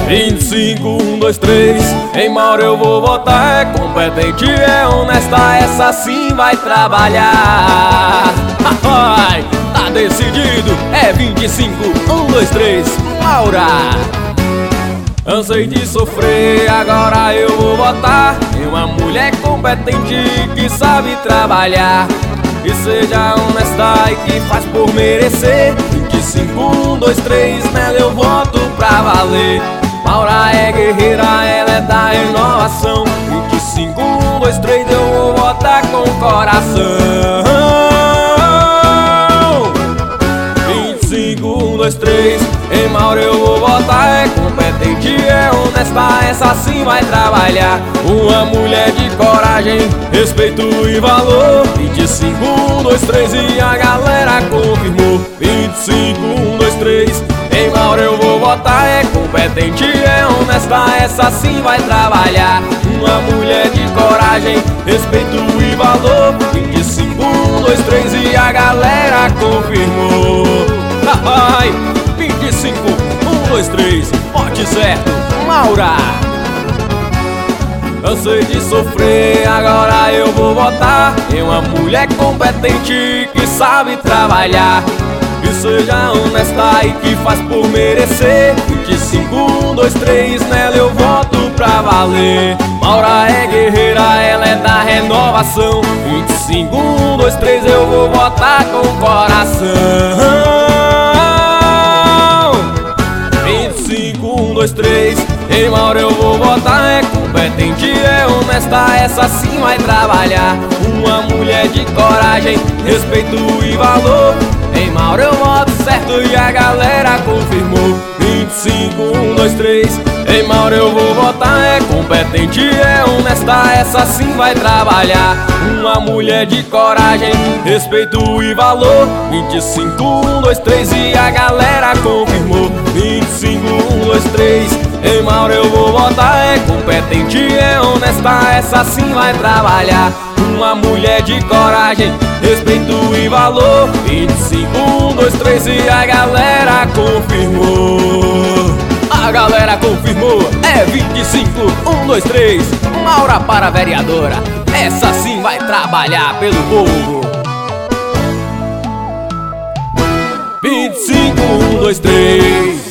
25, 1, 2, 3. Em Mauro eu vou votar. É competente, é honesta, essa sim vai trabalhar. Ai, tá decidido, é 25, 1, 2, 3, Maura. Cansei de sofrer, agora eu vou votar em uma mulher competente que sabe trabalhar, que seja honesta e que faz por merecer. 25, 1, 2, 3, nela eu voto pra valer. Maura é guerreira, ela é da renovação. 25, 1, 2, 3, eu vou votar com o coração. 25, 1, 2, 3, em Maura eu vou votar. É competente, é honesta, essa sim vai trabalhar. Uma mulher de coragem, respeito e valor. 25, 1, 2, 3 e a galera confirmou. 25, 1, 2, 3, em Maura eu vou votar. É competente, é honesta, essa sim vai trabalhar. Uma mulher de coragem, respeito e valor. 25, 1, 2, 3 e a galera confirmou. Vai, 25, 1, 2, 3, vote certo, Maura. Cansei de sofrer, agora eu vou votar em uma mulher competente que sabe trabalhar, que seja honesta e que faz por merecer. 25, 1, 2, 3, nela eu voto pra valer. Maura é guerreira, ela é da renovação. 25, 1, 2, 3, eu vou votar com o coração. 25, 1, 2, 3, em Maura eu vou votar. É competente, é honesta, essa sim vai trabalhar. Uma mulher de coragem, respeito e valor. Em Maura eu voto certo e a galera confirmou. 25, 1, 2, 3, em Maura eu vou votar. É competente, é honesta, essa sim vai trabalhar. Uma mulher de coragem, respeito e valor. 25, 1, 2, 3 e a galera confirmou. 25, 1, 2, 3, em Maura eu vou votar. É competente, é honesta, essa sim vai trabalhar. Uma mulher de coragem, respeito e valor. 25, 1, 2, 3 e a galera confirmou. A galera confirmou, é 25, 1, 2, 3, Maura para vereadora. Essa sim vai trabalhar pelo povo. 25, 1, 2, 3.